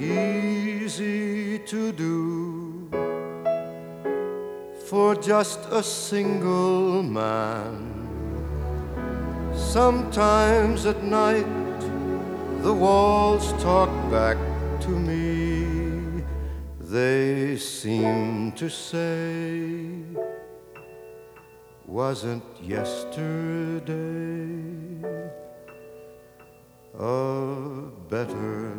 easy to do for just a single man. Sometimes at night the walls talk back to me. They seem to say, wasn't yesterday a better